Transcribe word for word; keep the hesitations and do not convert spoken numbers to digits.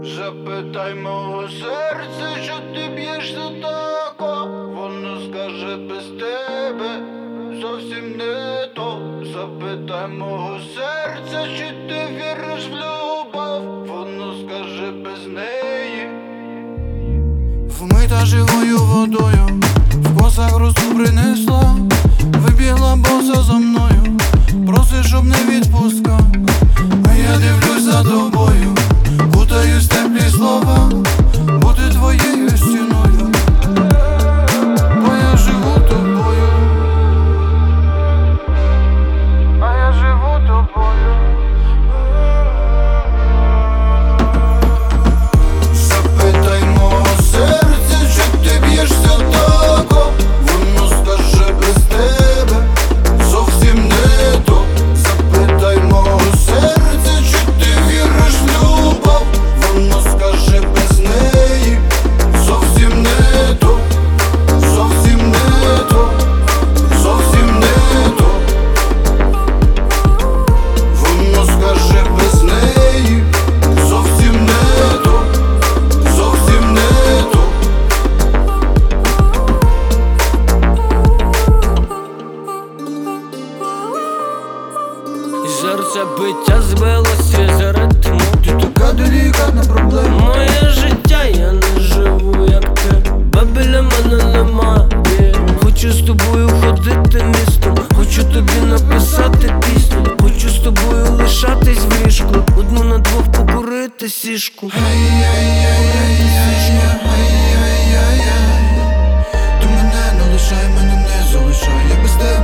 Запитай мого серця, що ти б'єшся тако. Воно скаже без тебе зовсім не то. Запитай мого серця, чи ти віриш в любов. Воно скаже без неї. Вмита живою водою, в косах росу принесла. Вибігла боса за мною, просить, щоб не відпускав. А я дивлюсь за тобою, кутаюсь в теплі слова, бути твоєю стіною, бо я живу тобою, А я живу тобою. запитай мого серця, чи ти б'єшся тако. Воно скаже без тебе зовсім не то. Запитай мого серця, чи ти віриш в любов. Воно скаже без неї зовсім не то, зовсім не то, зовсім не то. Воно скаже без неї зовсім не то, зовсім не то. І серце биття збилося за ритму. Ти така делікатна проблема. Моє життя, я не живу, як ти, бо біля мене немає. Хочу з тобою ходити містом, хочу тобі написати пісню, хочу з тобою лишатись в ліжку, одну на двох покурити сішку. Ти мене не лишай, мене не залишай, я без тебе